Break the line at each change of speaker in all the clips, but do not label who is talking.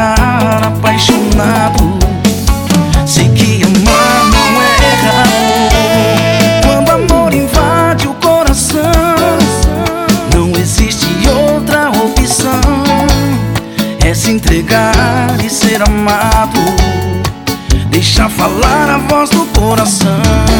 entregar apaixonado. Sei que amar não é errado. Quando amor invade o coração, não existe outra opção. É se entregar e ser amado. Deixa falar a voz do coração.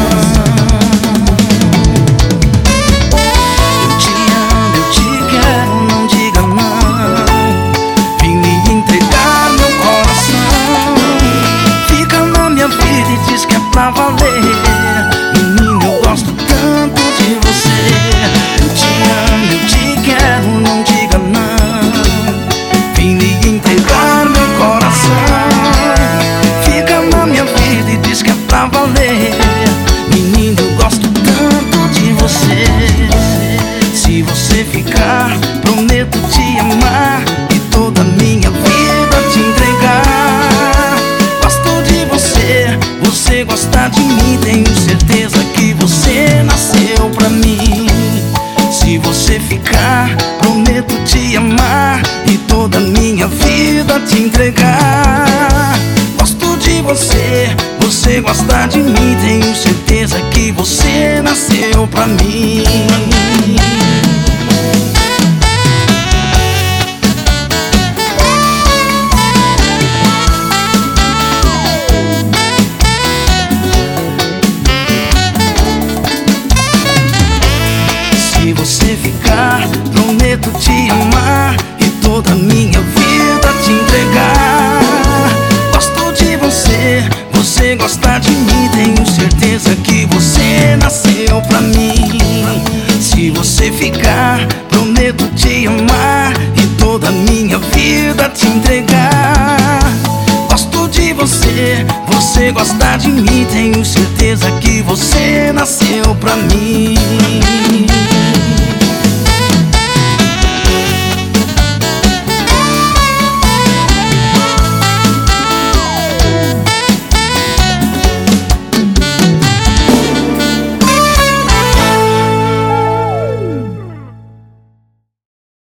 Eu te amo, eu te quero, não diga não. Vim me entregar meu coração. Fica na minha vida e diz que é pra valer. Menino, eu gosto tanto de você. Eu te amo, eu te quero, não diga não. Vim me entregar meu coração. Fica na minha vida e diz que é pra valer. Menino, eu gosto tanto de você. Se você ficar, prometo te amar e toda a minha vida te entregar. Gosto de você, você gosta de mim. Tenho certeza que você nasceu pra mim. Se você ficar, prometo te amar e toda a minha vida te entregar. Gosto de você, você gosta de mim. Tenho certeza que você nasceu pra mim. Se você ficar, prometo te amar e toda a minha vida te entregar. Gosto de você, você gosta de mim. Tenho certeza que você nasceu pra mim. Se você ficar, prometo te amar e toda a minha vida te entregar. Gosto de você, você gosta de mim. Tenho certeza que você nasceu pra mim.